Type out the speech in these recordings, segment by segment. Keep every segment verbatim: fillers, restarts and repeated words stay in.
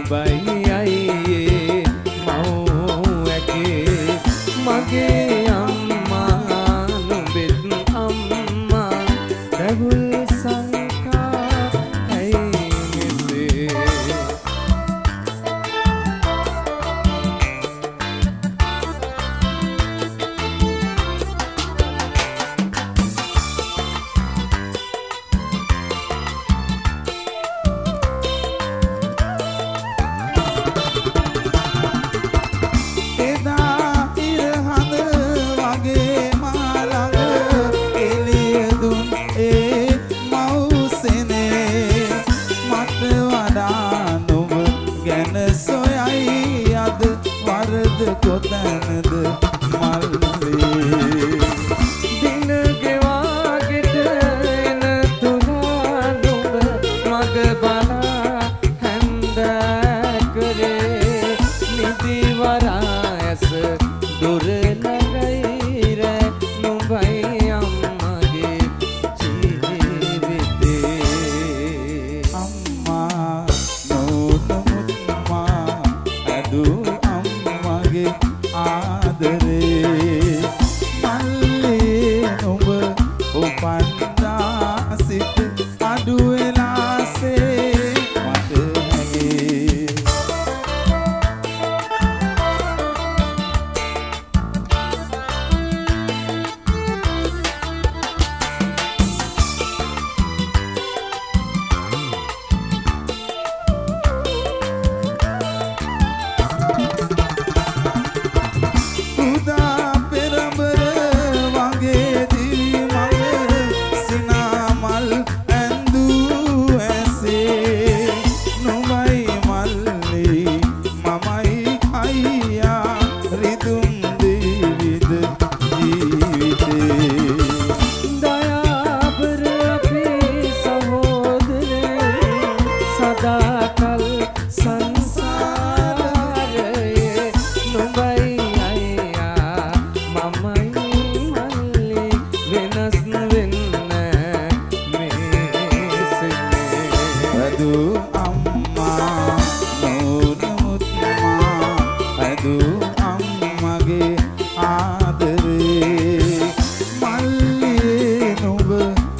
නුඹයි අයියේ මව් ඇගේ මගේ අම්මා නුඹෙත් අම්මා රැවුල් කොතැනද මල්ලේ දින ගෙවාගෙට එන තුලා නුඹ මග බලා හැන්දෑ කරේ නිදි වරා ඇස දුර ළඟයි රැ නුඹයි අම්මගේ ජීවිතේ අම්මා නෝනමුත්මා ඇදූ ආදරේ මල්ලේ නුඹ උපන්නා සිට අඩු වෙලාසේ මට හැගේ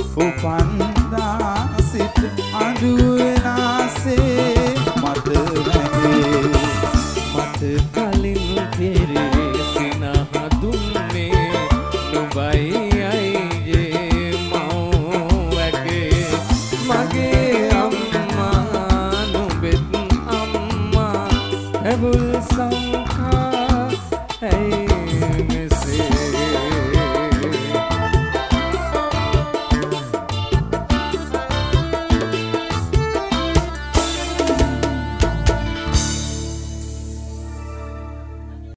උපන්දා සිට අඳුර නාසේ මට